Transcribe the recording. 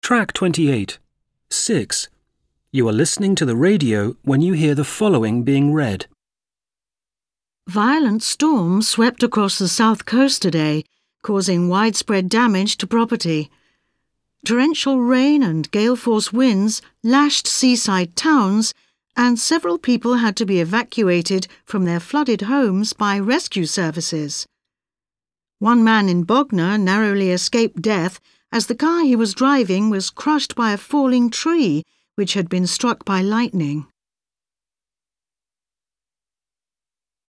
Track 28. 6. You are listening to the radio when you hear the following being read. Violent storms swept across the south coast today, causing widespread damage to property. Torrential rain and gale-force winds lashed seaside towns, and several people had to be evacuated from their flooded homes by rescue services. One man in Bognor narrowly escaped death as the car he was driving was crushed by a falling tree which had been struck by lightning.